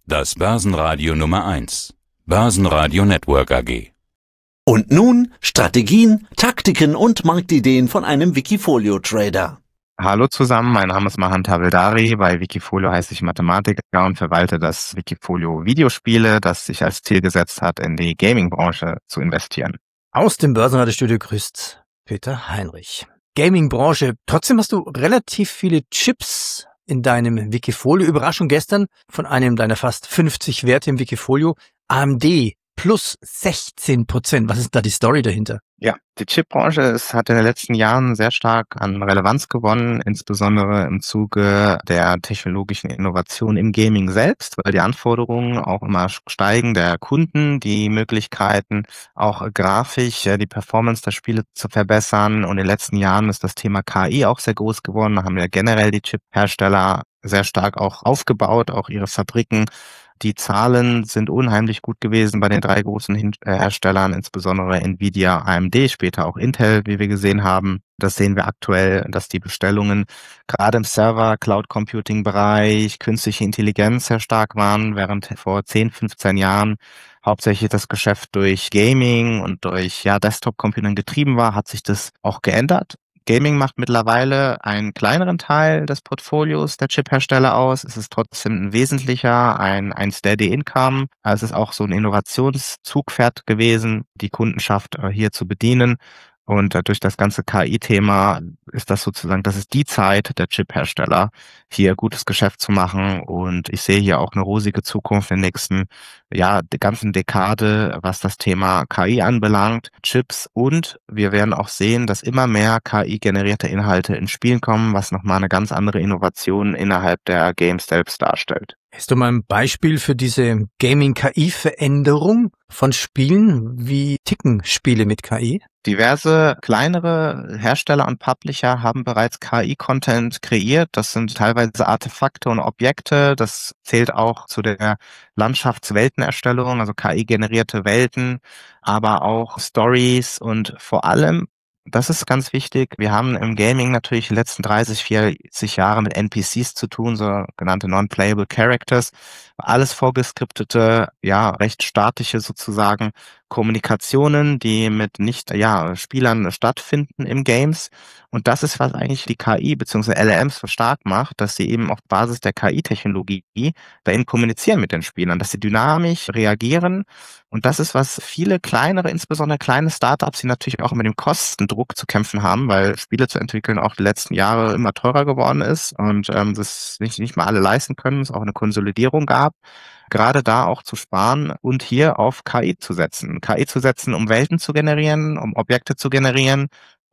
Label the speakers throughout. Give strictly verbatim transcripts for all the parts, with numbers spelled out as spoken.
Speaker 1: Das Börsenradio Nummer eins. Börsenradio Network A G.
Speaker 2: Und nun Strategien, Taktiken und Marktideen von einem Wikifolio-Trader.
Speaker 3: Hallo zusammen, mein Name ist Mahan Tavildari. Bei Wikifolio heiße ich Mathematiker und verwalte das Wikifolio Videospiele, das sich als Ziel gesetzt hat, in die Gaming-Branche zu investieren.
Speaker 4: Aus dem Börsenradiostudio grüßt Peter Heinrich. Gaming-Branche. Trotzdem hast du relativ viele Chips in deinem Wikifolio. Überraschung gestern von einem deiner fast fünfzig Werte im Wikifolio. A M D plus sechzehn Prozent. Was ist da die Story dahinter?
Speaker 3: Ja, die Chipbranche ist, hat in den letzten Jahren sehr stark an Relevanz gewonnen, insbesondere im Zuge der technologischen Innovation im Gaming selbst, weil die Anforderungen auch immer steigen der Kunden, die Möglichkeiten auch grafisch die Performance der Spiele zu verbessern. Und in den letzten Jahren ist das Thema K I auch sehr groß geworden. Da haben ja generell die Chip-Hersteller sehr stark auch aufgebaut, auch ihre Fabriken. Die Zahlen sind unheimlich gut gewesen bei den drei großen Herstellern, insbesondere Nvidia, A M D, später auch Intel, wie wir gesehen haben. Das sehen wir aktuell, dass die Bestellungen gerade im Server-, Cloud-Computing-Bereich, künstliche Intelligenz sehr stark waren, während vor zehn, fünfzehn Jahren hauptsächlich das Geschäft durch Gaming und durch ja, Desktop-Computing getrieben war, hat sich das auch geändert. Gaming macht mittlerweile einen kleineren Teil des Portfolios der Chip-Hersteller aus. Es ist trotzdem ein wesentlicher, ein, ein Steady Income. Es ist auch so ein Innovationszugpferd gewesen, die Kundenschaft hier zu bedienen. Und durch das ganze K I-Thema ist das sozusagen, das ist die Zeit der Chip-Hersteller, hier gutes Geschäft zu machen. Und ich sehe hier auch eine rosige Zukunft in den nächsten, ja, der ganzen Dekade, was das Thema K I anbelangt, Chips. Und wir werden auch sehen, dass immer mehr K I-generierte Inhalte in Spielen kommen, was nochmal eine ganz andere Innovation innerhalb der Games selbst darstellt.
Speaker 4: Hast du mal ein Beispiel für diese Gaming-K I-Veränderung von Spielen? Wie ticken Spiele mit K I?
Speaker 3: Diverse kleinere Hersteller und Publisher haben bereits K I-Content kreiert. Das sind teilweise Artefakte und Objekte. Das zählt auch zu der Landschaftsweltenerstellung, also K I-generierte Welten, aber auch Stories und vor allem, das ist ganz wichtig, wir haben im Gaming natürlich die letzten dreißig, vierzig Jahre mit N P Cs zu tun, sogenannte Non-Playable Characters, alles vorgeskriptete, ja, recht statische sozusagen Kommunikationen, die mit nicht, ja, Spielern stattfinden im Games. Und das ist, was eigentlich die K I bzw. L L Ms so stark macht, dass sie eben auf Basis der K I-Technologie da eben kommunizieren mit den Spielern, dass sie dynamisch reagieren. Und das ist, was viele kleinere, insbesondere kleine Startups, die natürlich auch mit dem Kostendruck zu kämpfen haben, weil Spiele zu entwickeln auch die letzten Jahre immer teurer geworden ist und ähm, das nicht, nicht mal alle leisten können, es auch eine Konsolidierung gab. Gerade da auch zu sparen und hier auf K I zu setzen. K I zu setzen, um Welten zu generieren, um Objekte zu generieren,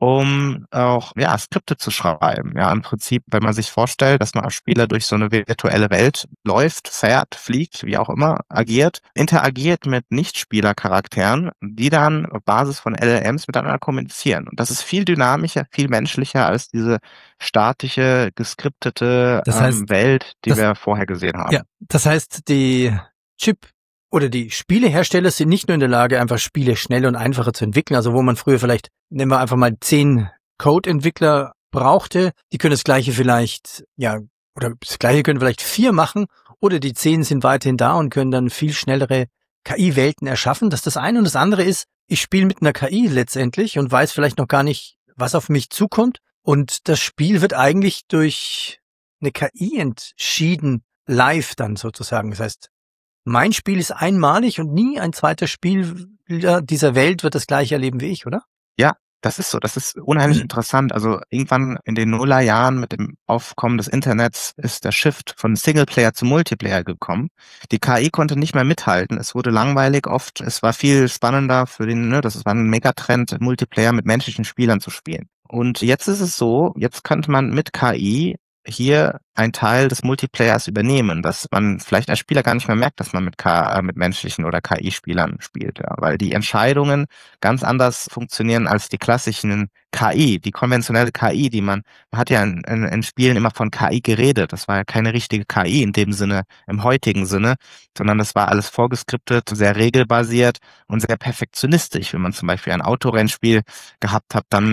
Speaker 3: um auch ja Skripte zu schreiben. Ja, im Prinzip, wenn man sich vorstellt, dass man als Spieler durch so eine virtuelle Welt läuft, fährt, fliegt, wie auch immer, agiert, interagiert mit Nichtspielercharakteren, die dann auf Basis von L L Ms miteinander kommunizieren. Und das ist viel dynamischer, viel menschlicher als diese statische, geskriptete
Speaker 4: das heißt,
Speaker 3: ähm, Welt, die
Speaker 4: das,
Speaker 3: wir vorher gesehen haben.
Speaker 4: Ja, das heißt, die Chip oder die Spielehersteller sind nicht nur in der Lage, einfach Spiele schnell und einfacher zu entwickeln, also wo man früher vielleicht, nehmen wir einfach mal zehn Code-Entwickler brauchte, die können das Gleiche vielleicht, ja, oder das Gleiche können vielleicht vier machen, oder die zehn sind weiterhin da und können dann viel schnellere K I-Welten erschaffen. Das ist das eine. Und das andere ist, ich spiele mit einer K I letztendlich und weiß vielleicht noch gar nicht, was auf mich zukommt. Und das Spiel wird eigentlich durch eine K I entschieden, live dann sozusagen. Das heißt, mein Spiel ist einmalig und nie ein zweiter Spieler dieser Welt wird das gleiche erleben wie ich, oder?
Speaker 3: Ja, das ist so. Das ist unheimlich mhm. interessant. Also irgendwann in den Nullerjahren mit dem Aufkommen des Internets ist der Shift von Singleplayer zu Multiplayer gekommen. Die K I konnte nicht mehr mithalten. Es wurde langweilig oft. Es war viel spannender für den, ne, das war ein Megatrend, Multiplayer mit menschlichen Spielern zu spielen. Und jetzt ist es so, jetzt könnte man mit K I hier ein Teil des Multiplayers übernehmen, dass man vielleicht als Spieler gar nicht mehr merkt, dass man mit, K äh, mit menschlichen oder K I-Spielern spielt, ja, weil die Entscheidungen ganz anders funktionieren als die klassischen K I, die konventionelle K I, die man, man hat ja in, in, in Spielen immer von K I geredet, das war ja keine richtige K I in dem Sinne, im heutigen Sinne, sondern das war alles vorgeskriptet, sehr regelbasiert und sehr perfektionistisch. Wenn man zum Beispiel ein Autorennspiel gehabt hat, dann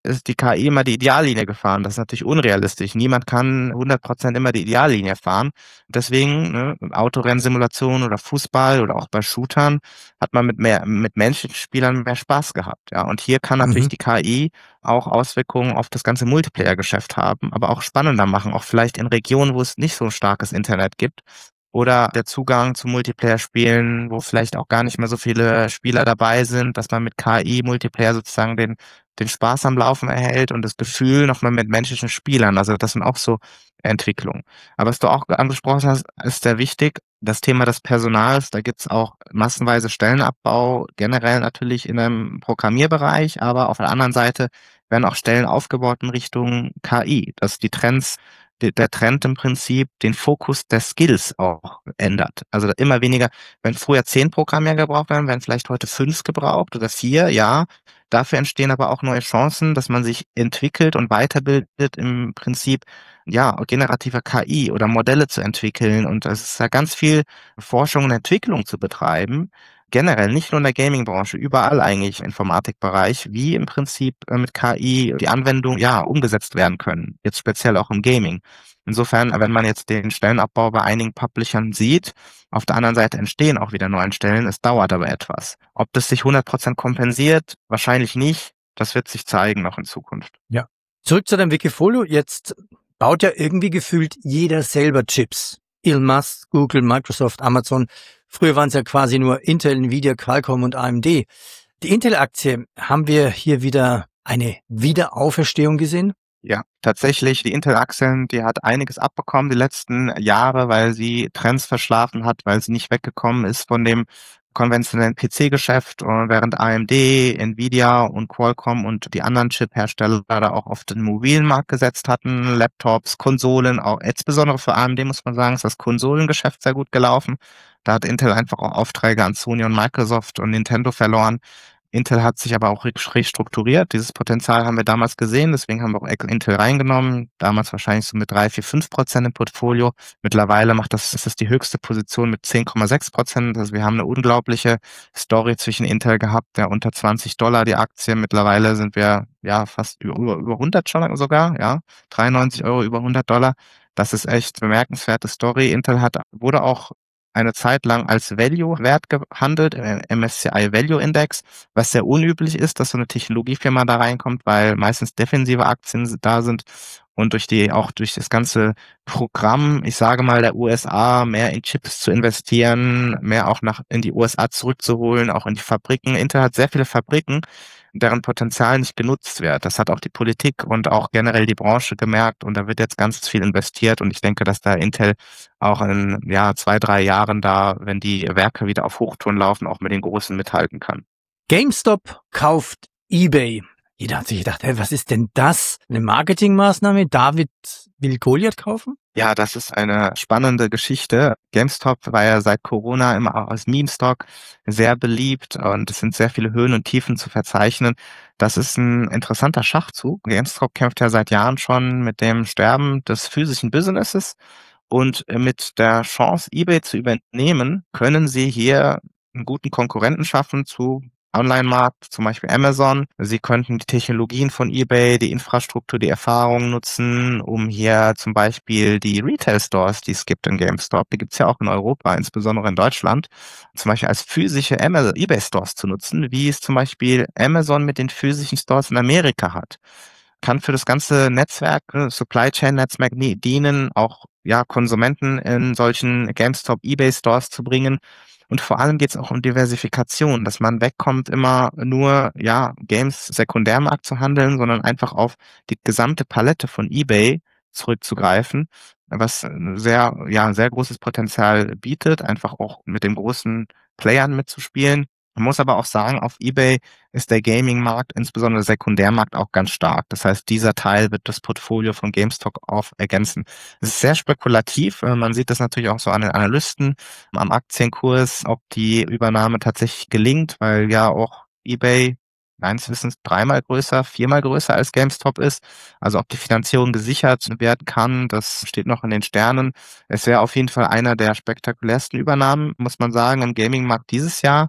Speaker 3: ist die K I immer die Ideallinie gefahren. Das ist natürlich unrealistisch. Niemand kann hundert Prozent immer die Ideallinie fahren. Deswegen, ne, Autorennsimulation oder Fußball oder auch bei Shootern hat man mit mehr, mit Menschenspielern mehr Spaß gehabt. Ja, und hier kann natürlich
Speaker 4: Mhm.
Speaker 3: die K I auch Auswirkungen auf das ganze Multiplayer-Geschäft haben, aber auch spannender machen, auch vielleicht in Regionen, wo es nicht so ein starkes Internet gibt. Oder der Zugang zu Multiplayer-Spielen, wo vielleicht auch gar nicht mehr so viele Spieler dabei sind, dass man mit K I-Multiplayer sozusagen den, den Spaß am Laufen erhält und das Gefühl nochmal mit menschlichen Spielern. Also das sind auch so Entwicklungen. Aber was du auch angesprochen hast, ist sehr wichtig. Das Thema des Personals, da gibt's auch massenweise Stellenabbau, generell natürlich in einem Programmierbereich, aber auf der anderen Seite werden auch Stellen aufgebaut in Richtung K I, dass die Trends de- der Trend im Prinzip den Fokus der Skills auch ändert. Also immer weniger, wenn früher zehn Programmierer gebraucht werden, werden vielleicht heute fünf gebraucht oder vier, ja. Dafür entstehen aber auch neue Chancen, dass man sich entwickelt und weiterbildet im Prinzip, ja, generative K I oder Modelle zu entwickeln. Und es ist ja ganz viel Forschung und Entwicklung zu betreiben. Generell, nicht nur in der Gaming-Branche, überall eigentlich im Informatikbereich, wie im Prinzip äh, mit K I die Anwendungen ja umgesetzt werden können. Jetzt speziell auch im Gaming. Insofern, wenn man jetzt den Stellenabbau bei einigen Publishern sieht, auf der anderen Seite entstehen auch wieder neue Stellen. Es dauert aber etwas. Ob das sich hundert Prozent kompensiert, wahrscheinlich nicht. Das wird sich zeigen noch in Zukunft.
Speaker 4: Ja. Zurück zu deinem Wikifolio. Jetzt baut ja irgendwie gefühlt jeder selber Chips. Elon Musk, Google, Microsoft, Amazon. Früher waren es ja quasi nur Intel, Nvidia, Qualcomm und A M D. Die Intel-Aktie, haben wir hier wieder eine Wiederauferstehung gesehen?
Speaker 3: Ja, tatsächlich, die Intel-Aktien, die hat einiges abbekommen die letzten Jahre, weil sie Trends verschlafen hat, weil sie nicht weggekommen ist von dem konventionellen P C-Geschäft, und während A M D, Nvidia und Qualcomm und die anderen Chip-Hersteller da auch auf den mobilen Markt gesetzt hatten, Laptops, Konsolen, auch insbesondere für A M D muss man sagen, ist das Konsolengeschäft sehr gut gelaufen. Da hat Intel einfach auch Aufträge an Sony und Microsoft und Nintendo verloren. Intel hat sich aber auch restrukturiert. Dieses Potenzial haben wir damals gesehen, deswegen haben wir auch Intel reingenommen. Damals wahrscheinlich so mit drei, vier, fünf Prozent im Portfolio. Mittlerweile macht das, ist das die höchste Position mit zehn Komma sechs Prozent. Also wir haben eine unglaubliche Story zwischen Intel gehabt, der unter zwanzig Dollar die Aktie. Mittlerweile sind wir ja fast über, über hundert schon sogar, ja. dreiundneunzig Euro über hundert Dollar. Das ist echt eine bemerkenswerte Story. Intel hat, wurde auch eine Zeit lang als Value-Wert gehandelt, im M S C I Value Index, was sehr unüblich ist, dass so eine Technologiefirma da reinkommt, weil meistens defensive Aktien da sind und durch die, auch durch das ganze Programm, ich sage mal, der U S A, mehr in Chips zu investieren, mehr auch nach, in die U S A zurückzuholen, auch in die Fabriken. Intel hat sehr viele Fabriken, deren Potenzial nicht genutzt wird. Das hat auch die Politik und auch generell die Branche gemerkt, und da wird jetzt ganz viel investiert, und ich denke, dass da Intel auch in ja, zwei, drei Jahren da, wenn die Werke wieder auf Hochtouren laufen, auch mit den Großen mithalten kann.
Speaker 4: GameStop kauft eBay. Jeder hat sich gedacht, hey, was ist denn das? Eine Marketingmaßnahme? David will Goliath kaufen?
Speaker 3: Ja, das ist eine spannende Geschichte. GameStop war ja seit Corona immer auch als Meme-Stock sehr beliebt, und es sind sehr viele Höhen und Tiefen zu verzeichnen. Das ist ein interessanter Schachzug. GameStop kämpft ja seit Jahren schon mit dem Sterben des physischen Businesses, und mit der Chance, eBay zu übernehmen, können sie hier einen guten Konkurrenten schaffen zu Online-Markt, zum Beispiel Amazon. Sie könnten die Technologien von eBay, die Infrastruktur, die Erfahrungen nutzen, um hier zum Beispiel die Retail-Stores, die es gibt in GameStop, die gibt es ja auch in Europa, insbesondere in Deutschland, zum Beispiel als physische eBay-Stores zu nutzen, wie es zum Beispiel Amazon mit den physischen Stores in Amerika hat. Kann für das ganze Netzwerk, Supply Chain Netzwerk dienen, auch ja Konsumenten in solchen GameStop eBay Stores zu bringen. Und vor allem geht es auch um Diversifikation, dass man wegkommt, immer nur ja Games Sekundärmarkt zu handeln, sondern einfach auf die gesamte Palette von eBay zurückzugreifen, was sehr ja sehr großes Potenzial bietet, einfach auch mit den großen Playern mitzuspielen. Man muss aber auch sagen, auf eBay ist der Gaming-Markt, insbesondere der Sekundärmarkt, auch ganz stark. Das heißt, dieser Teil wird das Portfolio von GameStop auf ergänzen. Es ist sehr spekulativ. Man sieht das natürlich auch so an den Analysten am Aktienkurs, ob die Übernahme tatsächlich gelingt, weil ja auch eBay meines Wissens dreimal größer, viermal größer als GameStop ist. Also ob die Finanzierung gesichert werden kann, das steht noch in den Sternen. Es wäre auf jeden Fall einer der spektakulärsten Übernahmen, muss man sagen, im Gaming-Markt dieses Jahr.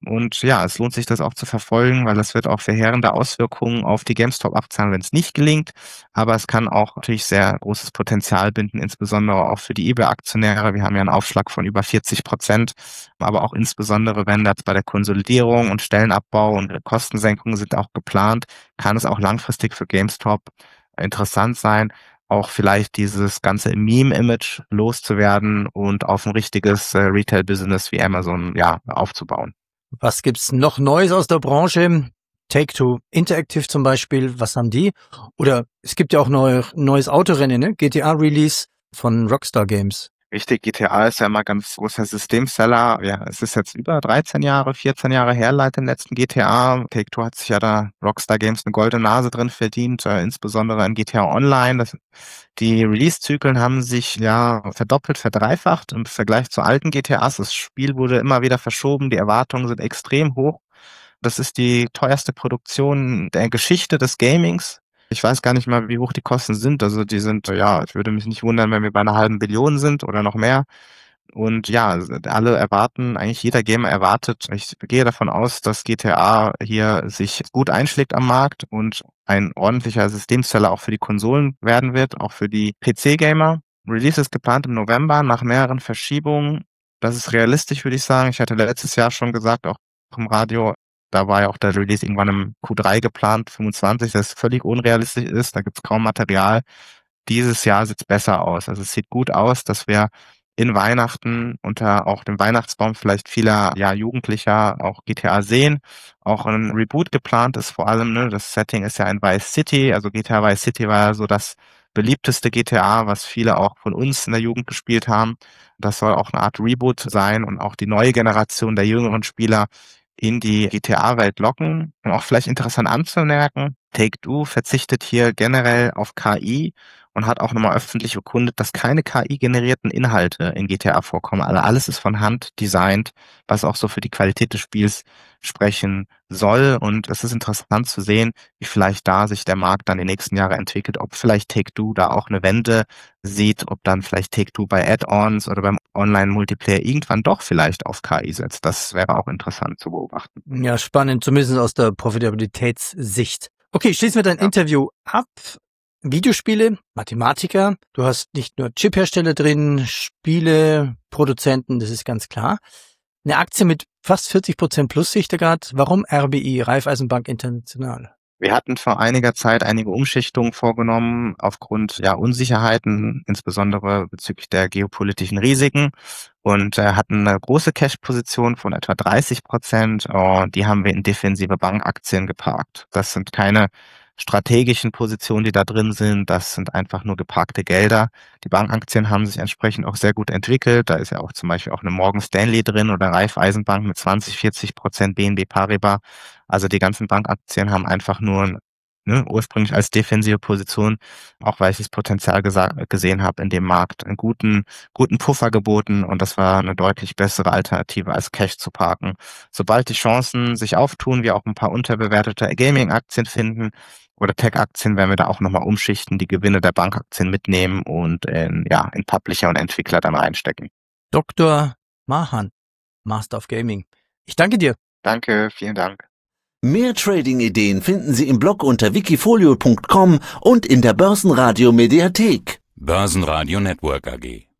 Speaker 3: Und ja, es lohnt sich, das auch zu verfolgen, weil das wird auch verheerende Auswirkungen auf die GameStop abzahlen, wenn es nicht gelingt. Aber es kann auch natürlich sehr großes Potenzial binden, insbesondere auch für die eBay-Aktionäre. Wir haben ja einen Aufschlag von über vierzig Prozent, aber auch insbesondere, wenn das bei der Konsolidierung und Stellenabbau und Kostensenkungen sind auch geplant, kann es auch langfristig für GameStop interessant sein, auch vielleicht dieses ganze Meme-Image loszuwerden und auf ein richtiges äh, Retail-Business wie Amazon ja aufzubauen.
Speaker 4: Was gibt's noch Neues aus der Branche? Take-Two Interactive zum Beispiel, was haben die? Oder es gibt ja auch neu, neues Autorennen, ne? G T A-Release von Rockstar Games.
Speaker 3: Richtig, G T A ist ja immer ganz großer Systemseller. Ja, es ist jetzt über dreizehn Jahre, vierzehn Jahre her seit dem letzten G T A. Take-Two hat sich ja da Rockstar Games eine goldene Nase drin verdient, äh, insbesondere in G T A Online. Das, die Release-Zyklen haben sich ja verdoppelt, verdreifacht im Vergleich zu alten G T As. Das Spiel wurde immer wieder verschoben, die Erwartungen sind extrem hoch. Das ist die teuerste Produktion der Geschichte des Gamings. Ich weiß gar nicht mal, wie hoch die Kosten sind. Also die sind, ja, ich würde mich nicht wundern, wenn wir bei einer halben Billion sind oder noch mehr. Und ja, alle erwarten, eigentlich jeder Gamer erwartet, ich gehe davon aus, dass G T A hier sich gut einschlägt am Markt und ein ordentlicher Systemseller auch für die Konsolen werden wird, auch für die P C-Gamer. Release ist geplant im November nach mehreren Verschiebungen. Das ist realistisch, würde ich sagen. Ich hatte letztes Jahr schon gesagt, auch im Radio, da war ja auch der Release irgendwann im Q drei geplant, fünfundzwanzig, das völlig unrealistisch ist. Da gibt es kaum Material. Dieses Jahr sieht es besser aus. Also es sieht gut aus, dass wir in Weihnachten unter auch dem Weihnachtsbaum vielleicht vieler ja, Jugendlicher auch G T A sehen. Auch ein Reboot geplant ist vor allem. Ne, das Setting ist ja in Vice City. Also G T A Vice City war ja so das beliebteste G T A, was viele auch von uns in der Jugend gespielt haben. Das soll auch eine Art Reboot sein und auch die neue Generation der jüngeren Spieler in die G T A-Welt locken. Und auch vielleicht interessant anzumerken, Take-Two verzichtet hier generell auf K I und hat auch nochmal öffentlich bekundet, dass keine K I-generierten Inhalte in G T A vorkommen. Also alles ist von Hand designt, was auch so für die Qualität des Spiels sprechen soll. Und es ist interessant zu sehen, wie vielleicht da sich der Markt dann die nächsten Jahre entwickelt, ob vielleicht Take-Two da auch eine Wende sieht, ob dann vielleicht Take-Two bei Add-ons oder beim Online-Multiplayer irgendwann doch vielleicht auf K I setzt. Das wäre auch interessant zu beobachten.
Speaker 4: Ja, spannend, zumindest aus der Profitabilitätssicht. Okay, schließen wir dein ja. Interview ab. Videospiele, Mathematiker, du hast nicht nur Chiphersteller drin, Spiele, Produzenten, das ist ganz klar. Eine Aktie mit fast vierzig Prozent plus sehe ich da gerade. Warum R B I, Raiffeisenbank International?
Speaker 3: Wir hatten vor einiger Zeit einige Umschichtungen vorgenommen aufgrund ja, Unsicherheiten, insbesondere bezüglich der geopolitischen Risiken und äh, hatten eine große Cash-Position von etwa dreißig Prozent. Oh, die haben wir in defensive Bankaktien geparkt. Das sind keine strategischen Positionen, die da drin sind, das sind einfach nur geparkte Gelder. Die Bankaktien haben sich entsprechend auch sehr gut entwickelt. Da ist ja auch zum Beispiel auch eine Morgan Stanley drin oder Raiffeisenbank mit zwanzig, vierzig Prozent, B N P Paribas. Also die ganzen Bankaktien haben einfach nur ne, ursprünglich als defensive Position, auch weil ich das Potenzial gesa- gesehen habe in dem Markt, einen guten, guten Puffer geboten und das war eine deutlich bessere Alternative als Cash zu parken. Sobald die Chancen sich auftun, wir auch ein paar unterbewertete Gaming-Aktien finden, oder Tech-Aktien, werden wir da auch nochmal umschichten, die Gewinne der Bankaktien mitnehmen und in, ja, in Publisher und Entwickler dann reinstecken.
Speaker 4: Doktor Mahan, Master of Gaming. Ich danke dir.
Speaker 3: Danke, vielen Dank.
Speaker 2: Mehr Trading-Ideen finden Sie im Blog unter wikifolio punkt com und in der Börsenradio Mediathek.
Speaker 1: Börsenradio Network A G.